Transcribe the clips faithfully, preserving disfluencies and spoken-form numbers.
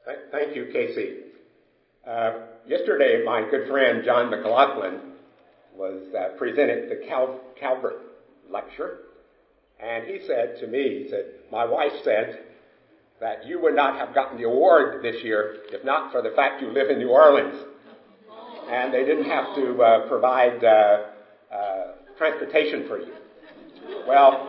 Th- Thank you, Casey. Uh, yesterday, my good friend John McLaughlin was uh, presented the Cal- Calvert lecture, and he said to me, he said, my wife said that you would not have gotten the award this year if not for the fact you live in New Orleans. And they didn't have to uh, provide uh, uh, transportation for you. Well,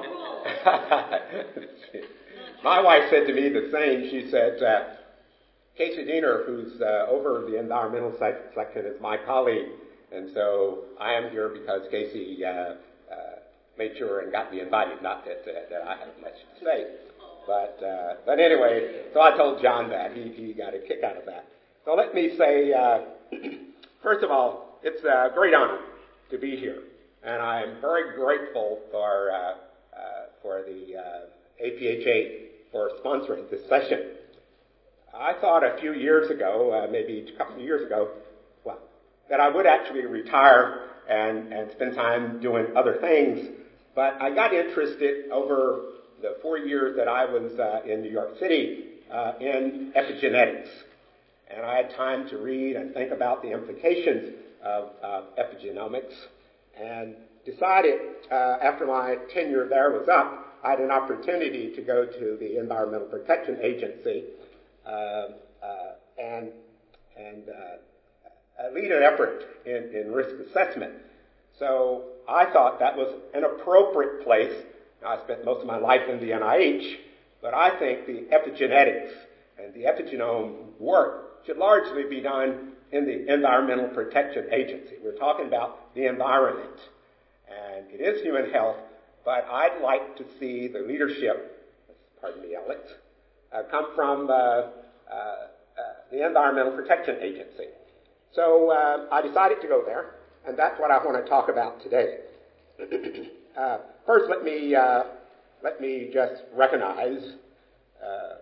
my wife said to me the same. She said, uh, Casey Diener, who's uh, over the environmental section, is my colleague. And so I am here because Casey uh, uh, made sure and got me invited. Not that, uh, that I have much to say. But, uh, but anyway, so I told John that. He, he got a kick out of that. So let me say, uh, first of all, it's a great honor to be here. And I am very grateful for, uh, uh, for the uh, A P H A for sponsoring this session. I thought a few years ago, uh, maybe a couple of years ago, well, that I would actually retire and, and spend time doing other things. But I got interested over the four years that I was uh, in New York City uh, in epigenetics. And I had time to read and think about the implications of uh, epigenomics, and decided uh, after my tenure there was up, I had an opportunity to go to the Environmental Protection Agency uh, uh, and and uh, lead an effort in, in risk assessment. So I thought that was an appropriate place. I spent most of my life in the N I H, but I think the epigenetics and the epigenome work should largely be done in the Environmental Protection Agency. We're talking about the environment, and it is human health, but I'd like to see the leadership, pardon me, Alex, uh, come from uh, uh, uh, the Environmental Protection Agency. So uh, I decided to go there, and that's what I want to talk about today. uh, first, let me uh, let me just recognize uh,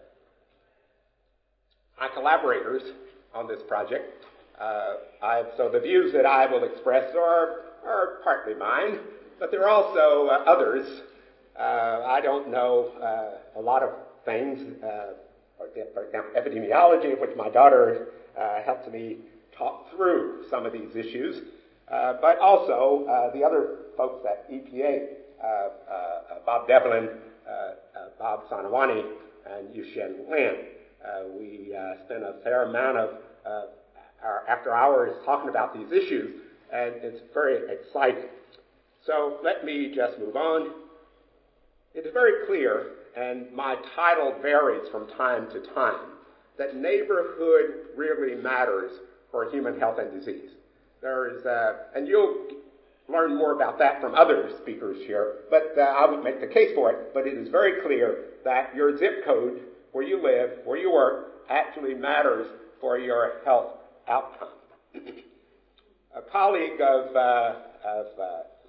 my collaborators on this project. Uh, I've, so the views that I will express are, are partly mine, but there are also uh, others. Uh, I don't know uh, a lot of things, uh, for, for example, epidemiology, which my daughter uh, helped me talk through some of these issues, uh, but also uh, the other folks at E P A, uh, uh, Bob Devlin, uh, uh, Bob Sanawani, and Yushen Lin. Uh, we uh, spent a fair amount of uh, our after hours talking about these issues, and it's very exciting. So let me just move on. It is very clear, and my title varies from time to time, that neighborhood really matters for human health and disease. There is, uh, and you'll learn more about that from other speakers here, but uh, I won't make the case for it, but it is very clear that your zip code, where you live, where you work, actually matters for your health outcome. A colleague of, uh, of uh,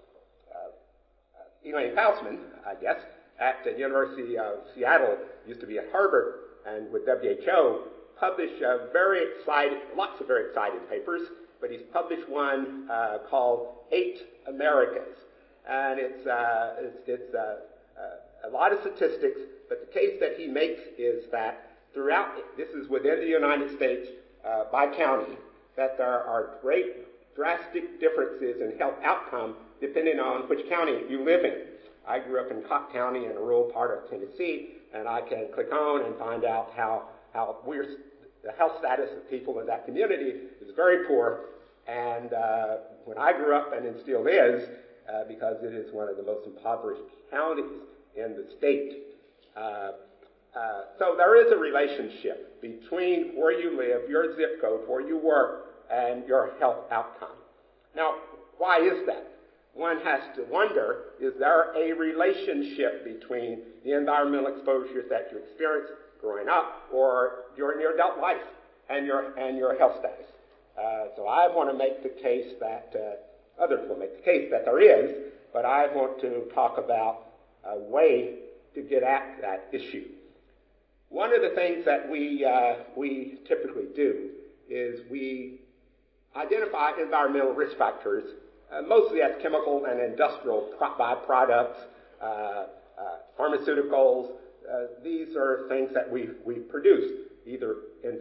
uh, Elaine Faustman, I guess, at the University of Seattle, used to be at Harvard, and with W H O, published a very exciting, lots of very exciting papers, but he's published one uh, called Eight Americas. And it's, uh, it's, it's uh, uh, a lot of statistics, but the case that he makes is that throughout, this is within the United States uh, by county, that there are great drastic differences in health outcome depending on which county you live in. I grew up in Cobb County in a rural part of Tennessee, and I can click on and find out how, how we're, the health status of people in that community is very poor. And uh, when I grew up, and it still is, uh, because it is one of the most impoverished counties in the state, uh, uh, so there is a relationship between where you live, your zip code, where you work, and your health outcome. Now, why is that? One has to wonder, is there a relationship between the environmental exposures that you experience growing up or during your adult life and your, and your health status? Uh, so I want to make the case that, uh, others will make the case that there is, but I want to talk about a way to get at that issue. One of the things that we, uh, we typically do is we identify environmental risk factors, uh, mostly as chemical and industrial pro- byproducts, uh, uh, pharmaceuticals. Uh, these are things that we, we produce, either in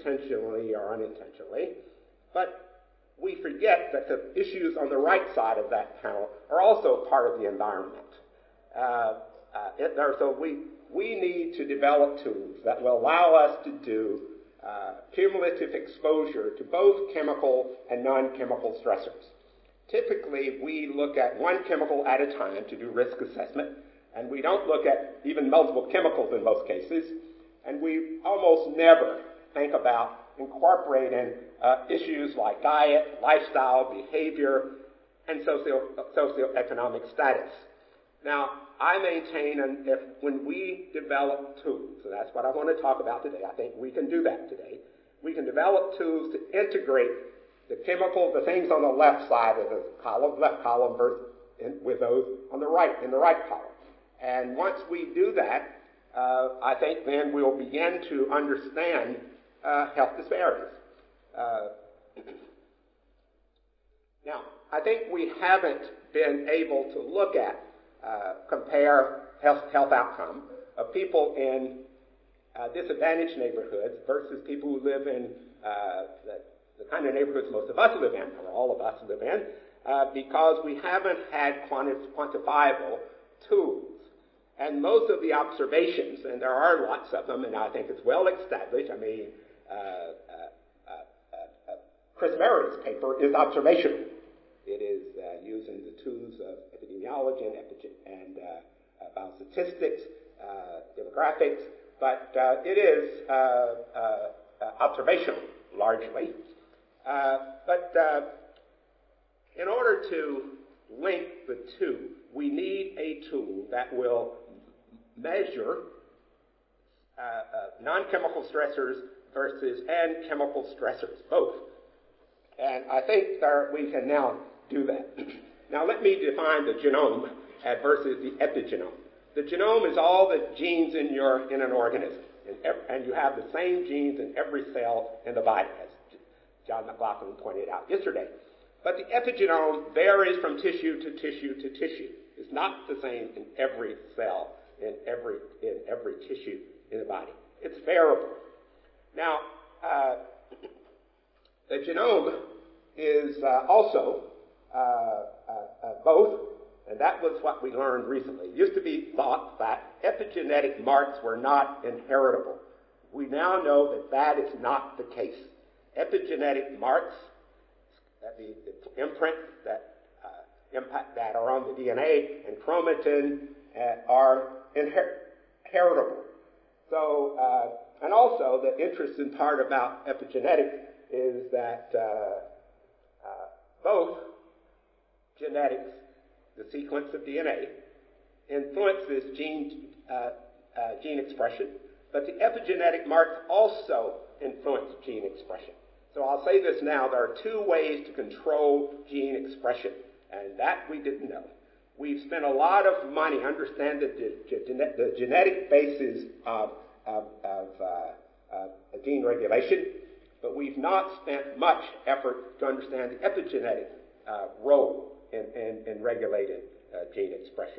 intentionally or unintentionally. But we forget that the issues on the right side of that panel are also part of the environment. Uh, uh, it, there, so we, we need to develop tools that will allow us to do uh, cumulative exposure to both chemical and non-chemical stressors. Typically, we look at one chemical at a time to do risk assessment, and we don't look at even multiple chemicals in most cases, and we almost never think about incorporating uh, issues like diet, lifestyle, behavior, and socio- socioeconomic status. Now, I maintain and if when we develop tools, and that's what I want to talk about today, I think we can do that today. We can develop tools to integrate the chemical, the things on the left side of the column, left column, versus in, with those on the right, in the right column. And once we do that, uh, I think then we'll begin to understand uh, health disparities. Uh, now, I think we haven't been able to look at, uh, compare health, health outcome of people in uh, disadvantaged neighborhoods versus people who live in uh, the, the kind of neighborhoods most of us live in, or all of us live in, uh, because we haven't had quanti- quantifiable tools. And most of the observations, and there are lots of them, and I think it's well established, I mean, uh, uh, uh, uh, uh, Chris Merritt's paper is observational. It is uh, using the tools of epidemiology and, epi- and uh, about statistics, uh, demographics, but uh, it is uh, uh, uh, observational largely. Uh, but uh, in order to link the two, we need a tool that will measure uh, uh, non-chemical stressors versus and chemical stressors, both. And I think there, we can now do that. Now let me define the genome versus the epigenome. The genome is all the genes in your in an organism, and, ev- and you have the same genes in every cell in the body, as John McLaughlin pointed out yesterday. But the epigenome varies from tissue to tissue to tissue. It's not the same in every cell, in every in every tissue in the body. It's variable. Now, uh, the genome is uh, also uh, uh, uh, both, and that was what we learned recently. It used to be thought that epigenetic marks were not inheritable. We now know that that is not the case. Epigenetic marks, that the, the imprints that uh, impact that are on the D N A and chromatin uh, are inher- inheritable. So, uh, and also the interesting part about epigenetics is that uh, uh, both genetics, the sequence of D N A, influences gene uh, uh, gene expression, but the epigenetic marks also influence gene expression. So I'll say this now, there are two ways to control gene expression, and that we didn't know. We've spent a lot of money understanding the, the, the genetic basis of, of, of uh, uh, gene regulation, but we've not spent much effort to understand the epigenetic uh, role in, in, in regulating uh, gene expression.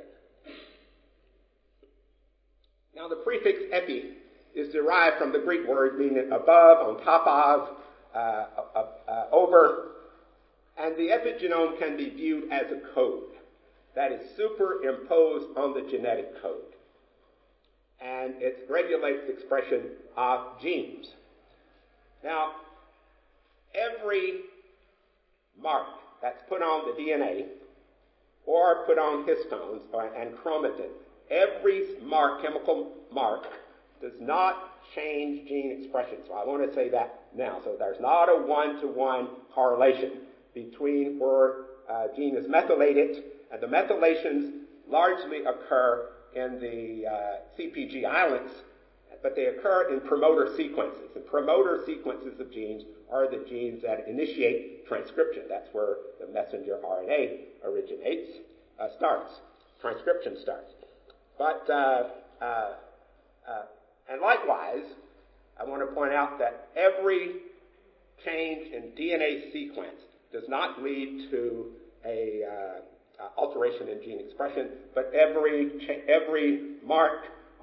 Now the prefix epi is derived from the Greek word meaning above, on top of, uh, uh, uh, over, and the epigenome can be viewed as a code that is superimposed on the genetic code. And it regulates the expression of genes. Now, every mark that's put on the D N A or put on histones or, and chromatin, every mark, chemical mark, does not change gene expression. So I want to say that now. So there's not a one-to-one correlation between where uh, gene is methylated, and the methylations largely occur in the uh, C P G islands, but they occur in promoter sequences. And promoter sequences of genes are the genes that initiate transcription. That's where the messenger R N A originates, uh, starts. Transcription starts. But, uh, uh, uh, and likewise, I want to point out that every change in D N A sequence does not lead to a uh, uh, alteration in gene expression, but every cha- every mark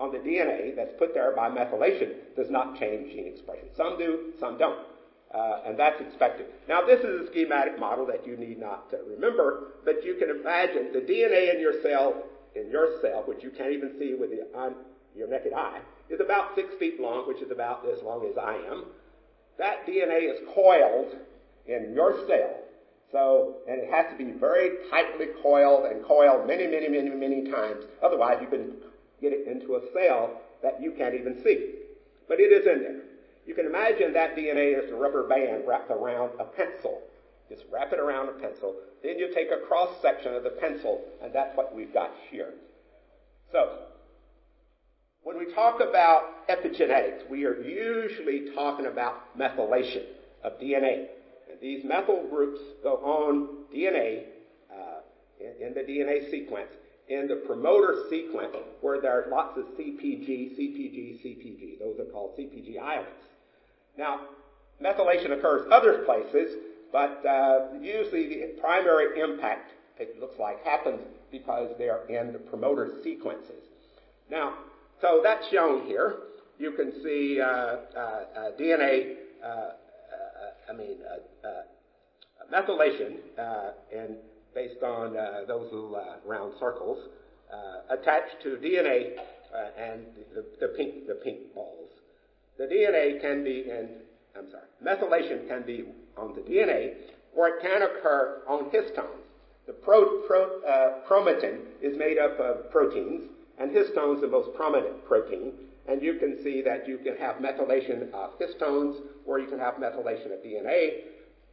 on the D N A that's put there by methylation does not change gene expression. Some do, some don't. Uh, and that's expected. Now, this is a schematic model that you need not to remember, but you can imagine the D N A in your cell, in your cell, which you can't even see with the, on your naked eye, is about six feet long, which is about as long as I am. That D N A is coiled in your cell. So, and it has to be very tightly coiled and coiled many, many, many, many times. Otherwise, you can get it into a cell that you can't even see. But it is in there. You can imagine that D N A is a rubber band wrapped around a pencil. Just wrap it around a pencil. Then you take a cross-section of the pencil, and that's what we've got here. So, when we talk about epigenetics, we are usually talking about methylation of D N A. And these methyl groups go on D N A, uh, in, in the D N A sequence, in the promoter sequence, where there are lots of C P G, C P G, C P G. Those are called C P G islands. Now, methylation occurs other places, but uh, usually the primary impact, it looks like, happens because they are in the promoter sequences. Now, so that's shown here. You can see uh, uh, uh, D N A, uh, uh, I mean, uh, uh, methylation, uh, and based on uh, those little uh, round circles, uh, attached to D N A uh, and the, the pink, the pink balls. The D N A can be in, I'm sorry, methylation can be on the D N A, or it can occur on histones. The pro, pro, uh, chromatin is made up of proteins, and histones is the most prominent protein. And you can see that you can have methylation of histones, or you can have methylation of D N A.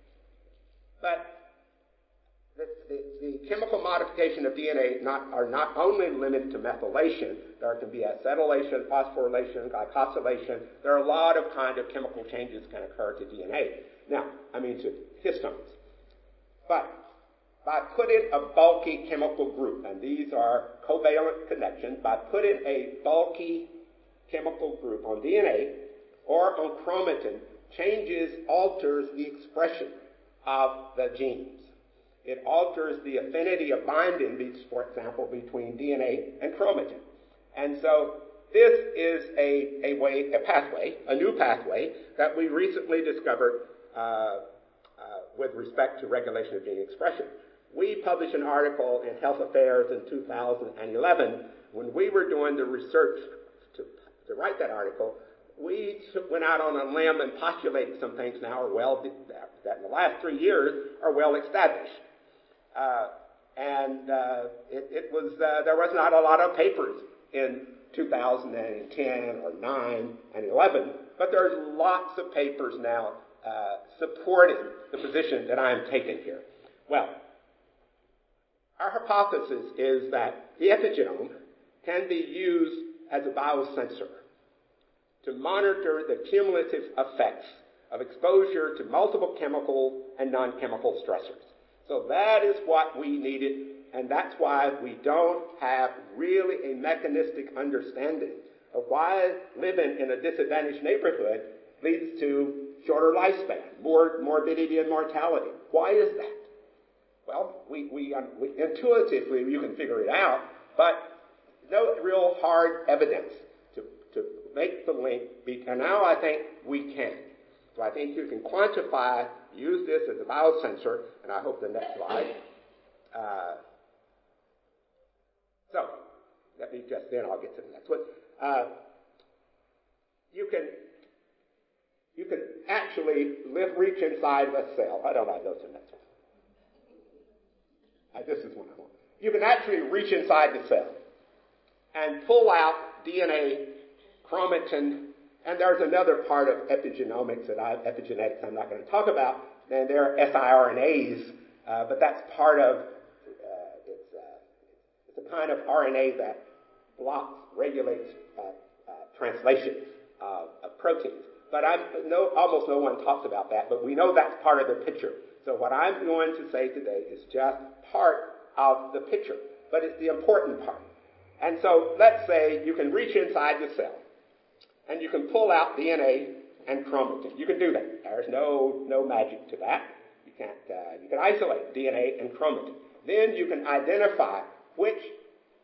But the, the, the chemical modification of D N A not, are not only limited to methylation. There can be acetylation, phosphorylation, glycosylation. There are a lot of kind of chemical changes can occur to D N A. Now, I mean to histones. But by putting a bulky chemical group, and these are covalent connections, by putting a bulky chemical group on D N A or on chromatin, changes, alters the expression of the genes. It alters the affinity of binding, for example, between D N A and chromatin. And so this is a, a way, a pathway, a new pathway that we recently discovered uh, uh, with respect to regulation of gene expression. We published an article in Health Affairs in two thousand eleven. When we were doing the research to, to write that article, we went out on a limb and postulated some things now are well, that in the last three years are well established. Uh, and uh, it, it was, uh, there was not a lot of papers in two thousand ten or nine and eleven, but there's lots of papers now uh, supporting the position that I am taking here. Well, our hypothesis is that the epigenome can be used as a biosensor to monitor the cumulative effects of exposure to multiple chemical and non-chemical stressors. So that is what we needed, and that's why we don't have really a mechanistic understanding of why living in a disadvantaged neighborhood leads to shorter lifespan, more morbidity and mortality. Why is that? Well, we, we, um, we intuitively you can figure it out, but no real hard evidence to, to make the link. And now I think we can. So I think you can quantify, use this as a biosensor, and I hope the next slide. Uh, so, let me just, then I'll get to the next one. Uh, you can, you can actually live, reach inside of a cell. I don't know, go to the next one. Uh, this is one I want. You can actually reach inside the cell and pull out D N A, chromatin, and there's another part of epigenomics that I, epigenetics I'm not going to talk about, and there are siRNAs, uh, but that's part of, uh, it's, uh, it's a kind of R N A that blocks, regulates uh, uh, translation of, of proteins. But I know almost no one talks about that, but we know that's part of the picture. So what I'm going to say today is just part of the picture, but it's the important part. And so let's say you can reach inside the cell, and you can pull out D N A and chromatin. You can do that. There's no no magic to that. You can't. Uh, you can isolate D N A and chromatin. Then you can identify which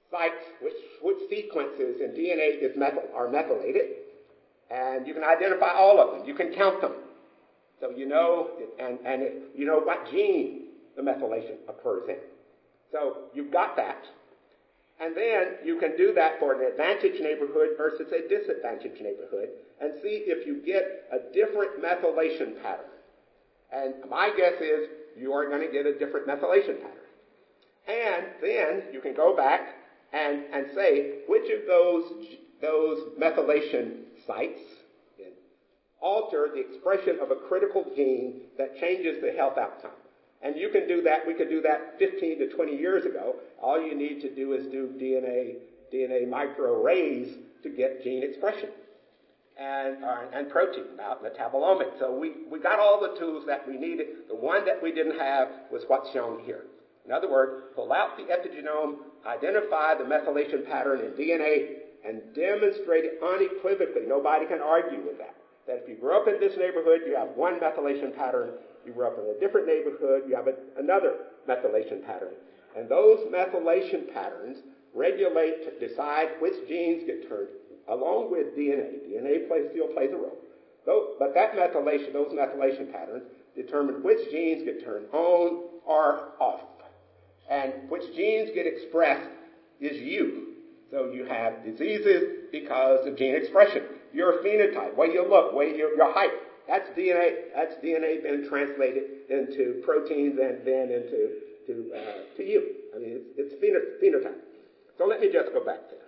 sites, which, which sequences in D N A is methyl, are methylated, and you can identify all of them. You can count them. So you know, and, and it, you know what gene the methylation occurs in. So you've got that. And then you can do that for an advantage neighborhood versus a disadvantage neighborhood and see if you get a different methylation pattern. And my guess is you are going to get a different methylation pattern. And then you can go back and, and say which of those, those methylation sites alter the expression of a critical gene that changes the health outcome. And you can do that, we could do that fifteen to twenty years ago. All you need to do is do D N A, D N A microarrays to get gene expression and, uh, and protein, about metabolomics. So we, we got all the tools that we needed. The one that we didn't have was what's shown here. In other words, pull out the epigenome, identify the methylation pattern in D N A, and demonstrate it unequivocally. Nobody can argue with that. That if you grew up in this neighborhood, you have one methylation pattern. You grew up in a different neighborhood, you have a, another methylation pattern. And those methylation patterns regulate, to decide which genes get turned, along with D N A. D N A plays, still plays a role. Though, but that methylation, those methylation patterns determine which genes get turned on or off. And which genes get expressed is you. So you have diseases because of gene expression. Your phenotype, way you look, way your, your height, that's D N A. That's D N A being translated into proteins and then into to, uh, to you. I mean, it's, it's phenotype. So let me just go back there.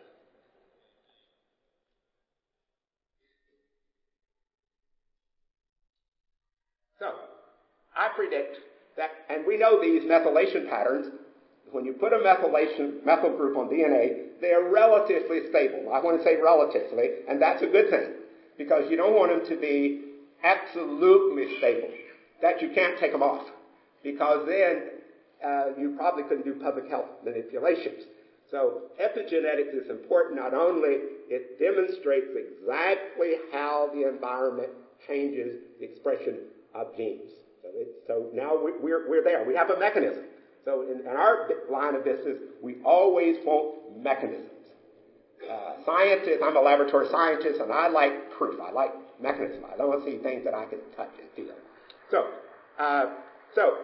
So I predict that, and we know these methylation patterns. When you put a methylation methyl group on D N A, they are relatively stable. I want to say relatively, and that's a good thing, because you don't want them to be absolutely stable, that you can't take them off, because then uh, you probably couldn't do public health manipulations. So epigenetics is important. Not only it demonstrates exactly how the environment changes the expression of genes. So, it, so now we, we're, we're there. We have a mechanism. So in, in our line of business, we always want mechanisms. Uh, scientists, I'm a laboratory scientist, and I like proof. I like mechanism. I don't want to see things that I can touch and feel. So, uh, so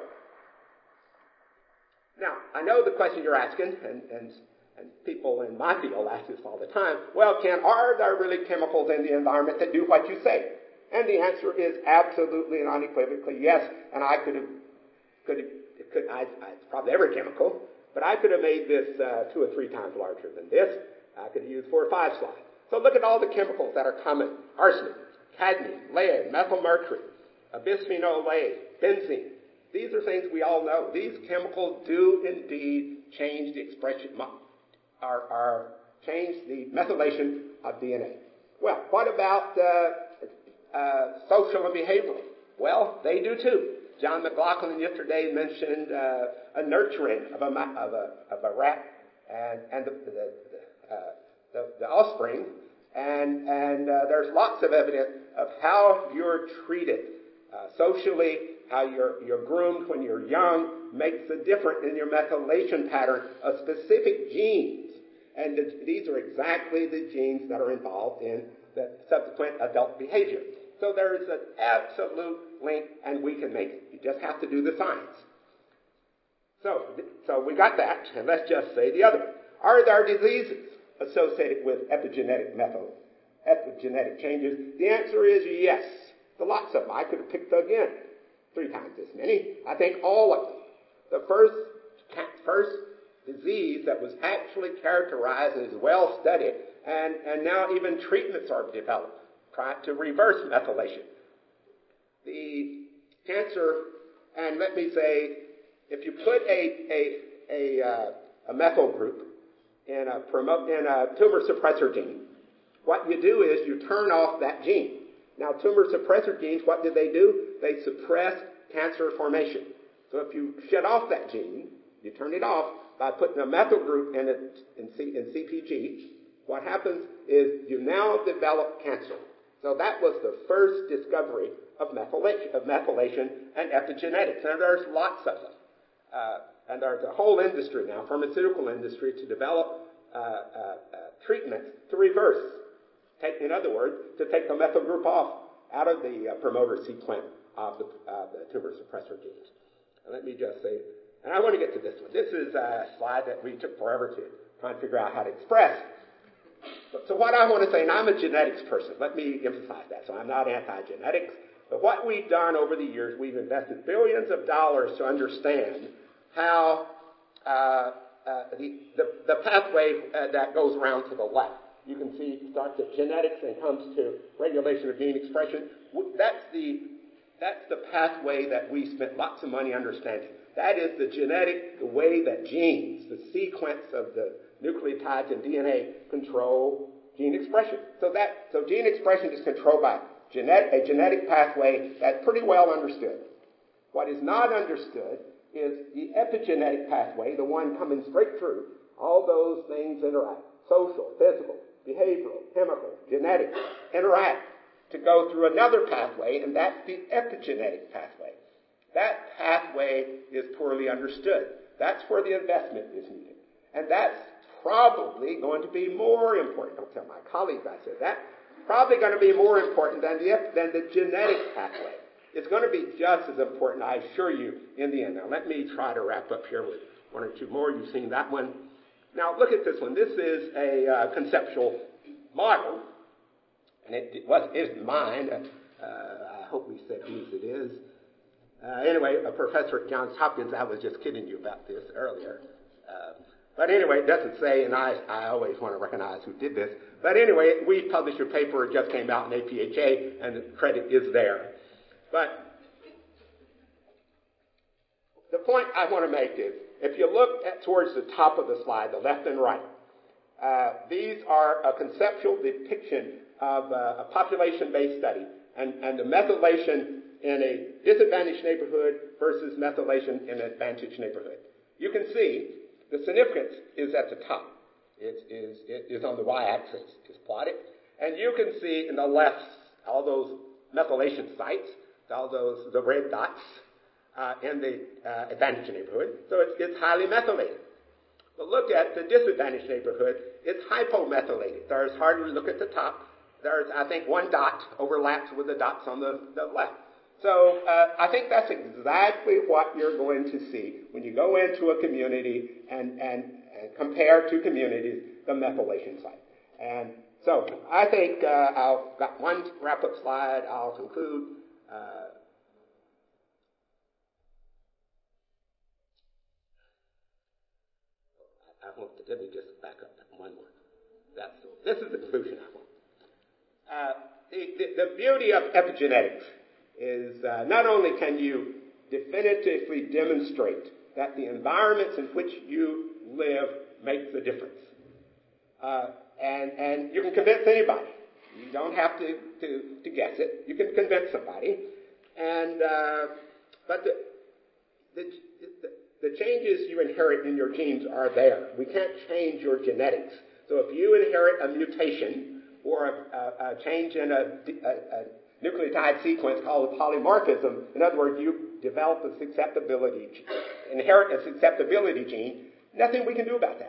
now I know the question you're asking, and, and and people in my field ask this all the time. Well, Ken, are there really chemicals in the environment that do what you say? And the answer is absolutely and unequivocally yes. And I could have, could have, could I, I probably every chemical, but I could have made this uh, two or three times larger than this. I could have used four or five slides. So look at all the chemicals that are common: arsenic, cadmium, lead, methylmercury, bisphenol A, benzene. These are things we all know. These chemicals do indeed change the expression, are, are change the methylation of D N A. Well, what about uh, uh, social and behavioral? Well, they do too. John McLaughlin yesterday mentioned uh, a nurturing of a of a of a rat and and the the, the, uh, the, the offspring, and and uh, there's lots of evidence of how you're treated uh, socially, how you're you're groomed when you're young makes a difference in your methylation pattern of specific genes, and the, these are exactly the genes that are involved in the subsequent adult behavior. So there is an absolute link, and we can make it. You just have to do the science. So, so we got that, and let's just say the other. Are there diseases associated with epigenetic method, epigenetic changes? The answer is yes. There are lots of them. I could have picked again three times as many. I think all of them. The first, first disease that was actually characterized and is well studied, and, and now even treatments are developed trying to reverse methylation. The cancer, and let me say, if you put a a a, uh, a methyl group in a promote in a tumor suppressor gene, what you do is you turn off that gene. Now, tumor suppressor genes, what do they do? They suppress cancer formation. So if you shut off that gene, you turn it off by putting a methyl group in it in, C, in C P G. What happens is you now develop cancer. So that was the first discovery of methylation, of methylation and epigenetics. And there's lots of them. Uh, and there's a whole industry now, pharmaceutical industry, to develop uh, uh, treatments to reverse. Take, in other words, to take the methyl group off out of the uh, promoter sequence of the, uh, the tumor suppressor genes. And let me just say, and I want to get to this one. This is a slide that we took forever to try and figure out how to express. So, so what I want to say, and I'm a genetics person, let me emphasize that. So I'm not anti-genetics. But what we've done over the years, we've invested billions of dollars to understand how uh, uh, the, the, the pathway uh, that goes around to the left. You can see it starts at genetics and comes to regulation of gene expression. That's the, that's the pathway that we spent lots of money understanding. That is the genetic, the way that genes, the sequence of the nucleotides and D N A control gene expression. So that, so gene expression is controlled by genetic, a genetic pathway that's pretty well understood. What is not understood is the epigenetic pathway, the one coming straight through. All those things interact. Social, physical, behavioral, chemical, genetic, interact to go through another pathway, and that's the epigenetic pathway. That pathway is poorly understood. That's where the investment is needed. And that's probably going to be more important. Don't tell my colleagues I said that. Probably going to be more important than the, than the genetic pathway. It's going to be just as important, I assure you, in the end. Now, let me try to wrap up here with one or two more. You've seen that one. Now, look at this one. This is a uh, conceptual model, and it, it was isn't mine. Uh, I hope we said whose it is. Uh, anyway, a professor at Johns Hopkins, I was just kidding you about this earlier. Uh, but anyway, it doesn't say, and I, I always want to recognize who did this. But anyway, we published a paper. It just came out in A P H A, and the credit is there. But the point I want to make is, if you look at towards the top of the slide, the left and right, uh, these are a conceptual depiction of uh, a population-based study and, and the methylation in a disadvantaged neighborhood versus methylation in an advantaged neighborhood. You can see the significance is at the top. It is, it is on the y-axis, is plotted. And you can see in the left all those methylation sites, all those, the red dots, Uh, in the uh, advantaged neighborhood, so it's, it's highly methylated. But look at the disadvantaged neighborhood, it's hypomethylated. There's hardly, look at the top, there's, I think, one dot overlaps with the dots on the, the left. So uh, I think that's exactly what you're going to see when you go into a community and, and, and compare two communities, the methylation site. And so I think uh, I've got one wrap-up slide, I'll conclude. Uh, I want to, let me just back up one more. That's, this is the conclusion I want. Uh, the, the, the beauty of epigenetics is uh, not only can you definitively demonstrate that the environments in which you live make the difference. Uh, and, and you can convince anybody. You don't have to, to, to guess it. You can convince somebody. And, uh, but the, the, the The changes you inherit in your genes are there. We can't change your genetics. So if you inherit a mutation or a, a, a change in a, a, a nucleotide sequence called polymorphism, in other words, you develop a susceptibility, inherit a susceptibility gene, nothing we can do about that.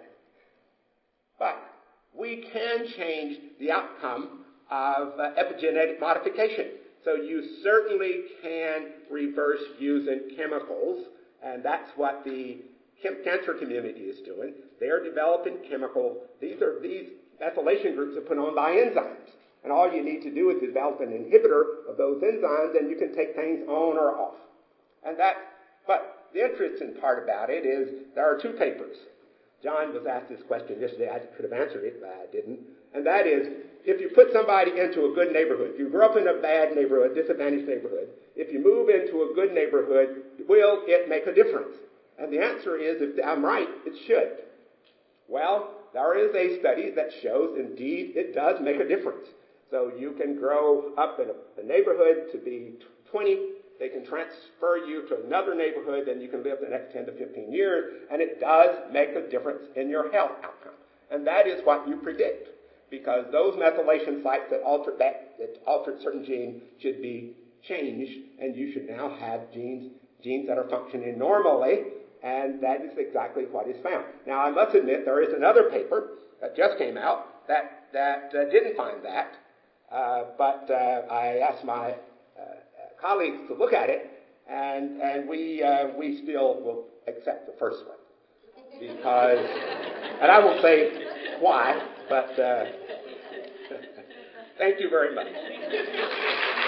But we can change the outcome of uh, epigenetic modification. So you certainly can reverse using chemicals. And that's what the cancer community is doing. They are developing chemical. These are these methylation groups are put on by enzymes. And all you need to do is develop an inhibitor of those enzymes, and you can take things on or off. And that, but the interesting part about it is there are two papers. John was asked this question yesterday. I could have answered it, but I didn't. And that is, if you put somebody into a good neighborhood, if you grew up in a bad neighborhood, disadvantaged neighborhood, if you move into a good neighborhood, will it make a difference? And the answer is, if I'm right, it should. Well, there is a study that shows, indeed, it does make a difference. So you can grow up in a, a neighborhood to be twenty. They can transfer you to another neighborhood, and you can live the next ten to fifteen years, and it does make a difference in your health outcome. And that is what you predict, because those methylation sites that altered that, that altered certain genes should be changed, and you should now have genes genes that are functioning normally, and that is exactly what is found. Now, I must admit, there is another paper that just came out that, that uh, didn't find that. Uh, but uh, I asked my uh, colleagues to look at it, and, and we, uh, we still will accept the first one. Because, and I won't say why, but uh, thank you very much.